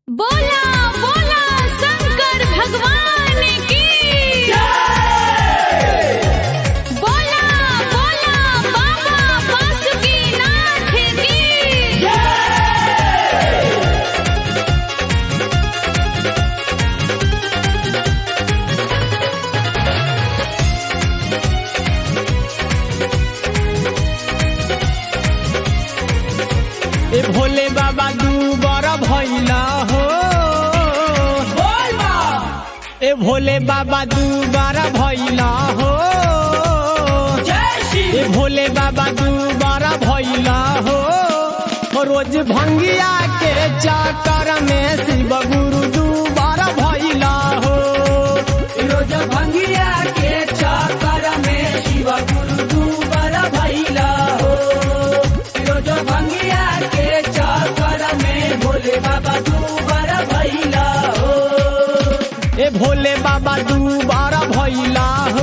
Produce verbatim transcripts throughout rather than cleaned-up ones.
बोला बोला शंकर भगवान की जय। बोला बोला बाबा बासुकीनाथ की जय। ए भोले बाबा दू बर भैला हो, ए भोले बाबा दू बार भैला हो, ए भोले बाबा दू बार भैला हो। रोज भंगिया के चक्कर में शिव गुरु दू बार भैला हो, रोज भंगिया के चक्कर में शिव गुरु दू बार भैला हो। रोज भंगिया के चक्कर में भोले बाबा दू बार भैला हो। ए भोले बाबा दू बार भैला हो,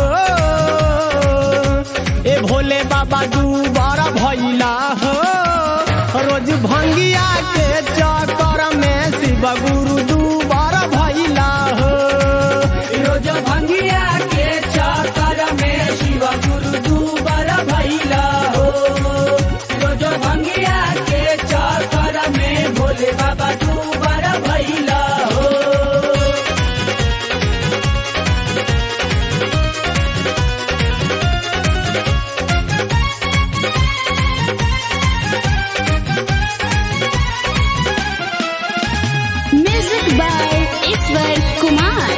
ए भोले बाबा दू बार भैला हो। रोज भंगिया के चक्कर में शिव गुरु दू बार भैला हो, रोज भंगिया के चक्कर में शिव गुरु दू बार भैला हो। रोज भंगिया के चक्कर में भोले बाबा दू बार भैला हो। म्यूजिक बाय ईश्वर कुमार।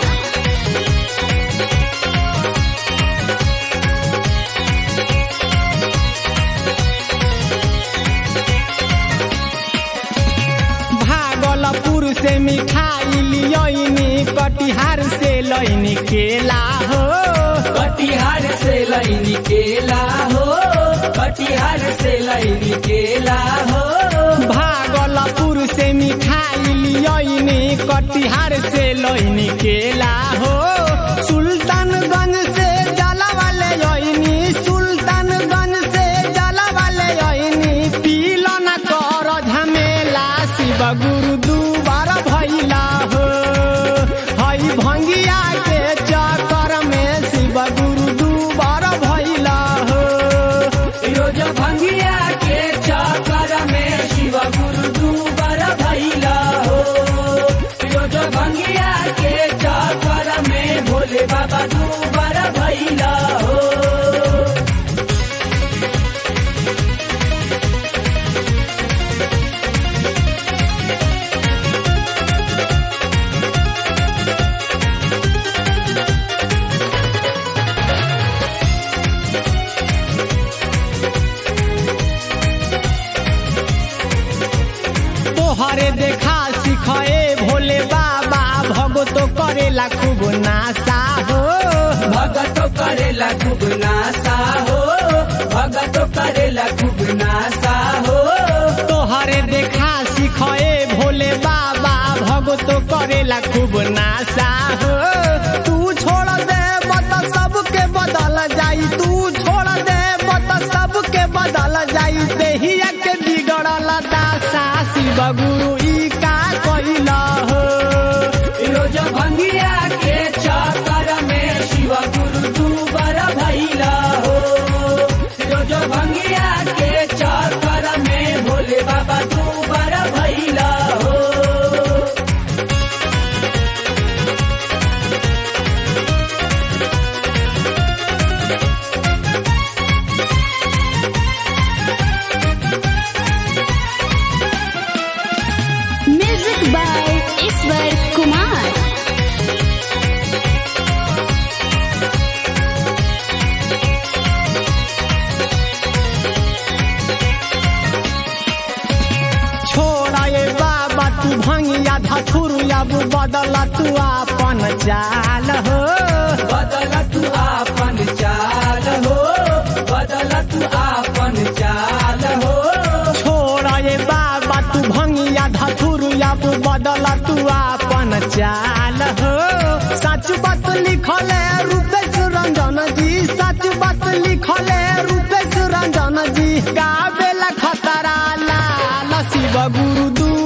भागलपुर से मिठाई लियनी, कटिहार से लैनी केला हो, कटिहार से लैनी केला हो, कटिहार से लैनी केला हो। भागलपुर से मिठाई लियनी, कटिहार से लैनी केला हो। सुल्तानगंज से जला वाले यनी, सुल्तानगंज से जला वाले यनी। पीला न कर झमेला शिव गुरु दू बार भैला हो। हई भंगिया के चक्कर में शिव गुरु दू बार भैला हो, रोज भंगिया के चक्कर में शिव गुरु दू बार भैला हो। रोज भंगिया के चक्कर में भोले बाबा दू बार भैला हो। तोहरे देखा सिखाए भोले बाबा, भगतो करेला खूब नासा हो, भगतो करेला खूब नासा हो, भगतो करेला खूब नासा हो। तोहरे देखा सिखाए भोले बाबा, भगतो करेला खूब नासा हो। तू छोड़ दे बत सबके बदल जाई, तू छोड़ दे बत सबके बदल जाई। देहिया के बिगड़ल दासा शिव गुरु ई का कइला हो, रोज भंगिया के चक्कर में शिव गुरु दू बार भैला हो। रोज भंगिया के चक्कर में भोले बाबा दू बार भैला हो। म्यूजिक बाय ईश्वर कुमार। छोड़ा ये बाबा तू भंगिया धथुर, अब बदल तू अपन चाल हो, बदल तू आपन चाल हो, बदल तू आपन चाल हो। छोड़ा ये बाबा तू भंगिया धथुर, अब बदल तू अपन चाल हो। सच बात लिखल है रूपेश रंजन जी, सच बात लिखल है रूपेश रंजन जी। गावेला खतरा लाल शिव गुरु दू